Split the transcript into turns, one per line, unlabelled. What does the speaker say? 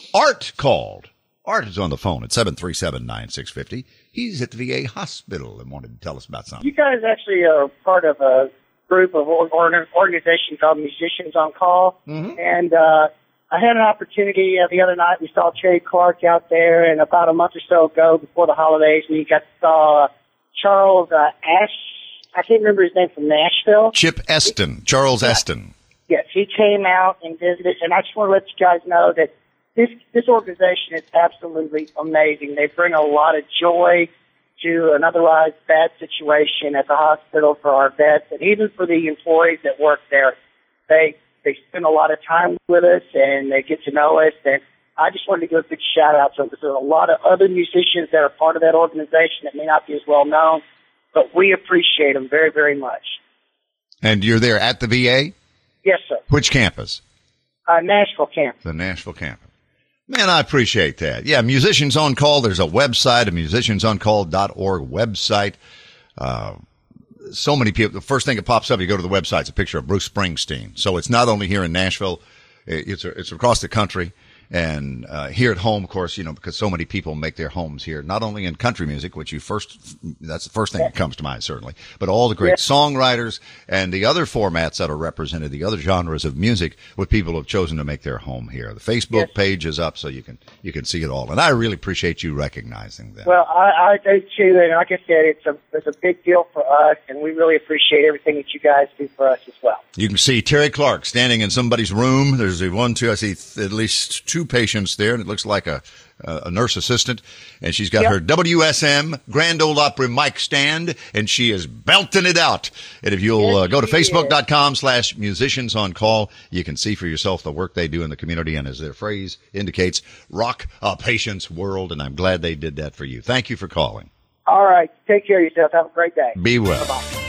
Art called. Art is on the phone at 737-9650. He's at the VA hospital and wanted to tell us about something.
You guys actually are part of a group of organization called Musicians on Call.
Mm-hmm.
And I had an opportunity the other night. We saw Terry Clark out there, and about a month or so ago, before the holidays, we saw Charles I can't remember his name, from Nashville.
Chip Eston, Charles Eston.
Yes, he came out and visited, and I just want to let you guys know that this organization is absolutely amazing. They bring a lot of joy to an otherwise bad situation at the hospital for our vets, and even for the employees that work there. They spend a lot of time with us, and they get to know us, and I just wanted to give a big shout-out to them, because there are a lot of other musicians that are part of that organization that may not be as well known, but we appreciate them very, very much.
And you're there at the VA?
Yes, sir.
Which campus?
Nashville campus.
The Nashville campus. Man, I appreciate that. Yeah, Musicians on Call. There's a website, a musiciansoncall.org website. So many people. The first thing that pops up, you go to the website, it's a picture of Bruce Springsteen. So it's not only here in Nashville, it's across the country. And here at home, of course, because so many people make their homes here, not only in country music, which that's the first thing that comes to mind, certainly, but all the great songwriters and the other formats that are represented, the other genres of music with people who have chosen to make their home here. The Facebook page is up, so you can see it all. And I really appreciate you recognizing that.
Well, I do too, and like I said, it's a big deal for us, and we really appreciate everything that you guys do for us as well.
You can see Terry Clark standing in somebody's room. There's I see at least two patients there, and it looks like a nurse assistant, and she's got her WSM Grand Ole Opry mic stand, and she is belting it out. And if you'll go to facebook.com/musicians on call, you can see for yourself the work they do in the community, and as their phrase indicates, rock a patient's world, and I'm glad they did that for you. Thank you for calling.
All right. Take care of yourself. Have a great day.
Be well.
Bye-bye.